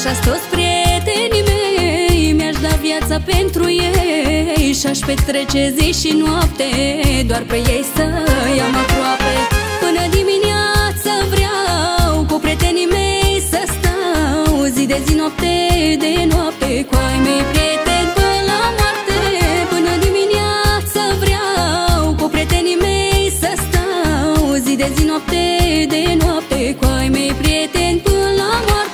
Așa-s toți prietenii mei, mi-aș da viața pentru ei și-aș petrece zi și noapte doar pe ei să-i am aproape. Până dimineața vreau cu prietenii mei să stau, zi de zi, noapte de noapte, cu ai mei prieteni până la moarte. Până dimineața vreau cu prietenii mei să stau, zi de zi, noapte de noapte, cu ai mei prieteni până la moarte.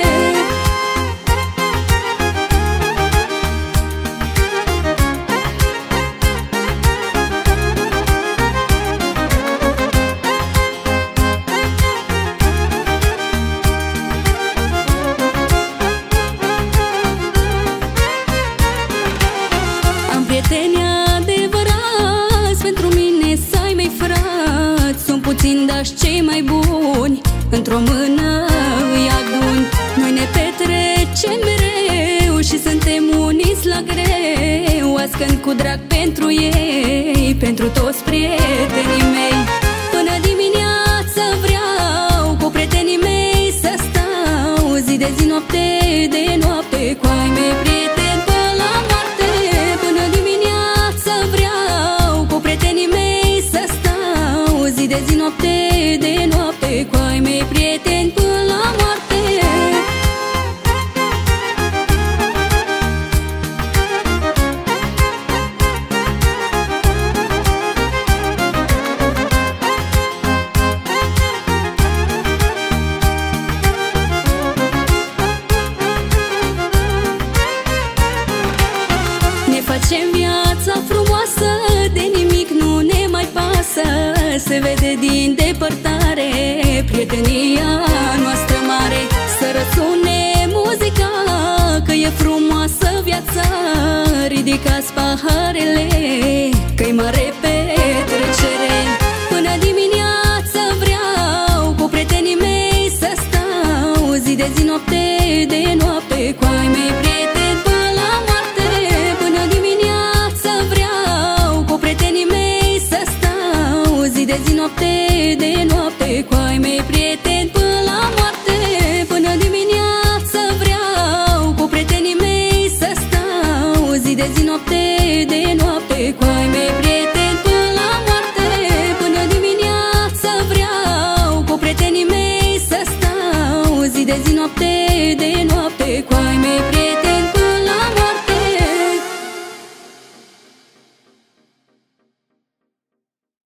Prieteni adevărați, pentru mine să ai mei frați, sunt puțini, dar cei mai buni, într-o mână îi adun. Noi ne petrecem mereu și suntem uniți la greu, azi cânt cu drag pentru ei, pentru toți prietenii mei. Până dimineața vreau cu prietenii mei să stau, zi de zi, noapte de noapte, cu ai mei prieteni până la moarte. Până dimineața vreau cu prietenii mei să stau, zi de zi, noapte de noapte, cu ai mei prieteni până la moarte. Facem viața frumoasă, de nimic nu ne mai pasă, se vede din depărtare prietenia noastră mare. Să răsune muzica, că e frumoasă viața, ridicați paharele, că-i mare petrecere. Până dimineața vreau cu prietenii mei să stau, zi de zi, noapte de noapte, cu ai mei prieteni până la moarte. Până dimineața vreau cu prietenii mei să stau, zi de zi, noapte de noapte, cu ai mei prieteni până la moarte. Până dimineața vreau cu prietenii mei să stau, zi de zi, noapte de noapte, cu ai mei prieteni până la moarte. Până dimineața vreau cu prietenii mei să stau, zi de zi, noapte de noapte, cu ai mei prieteni.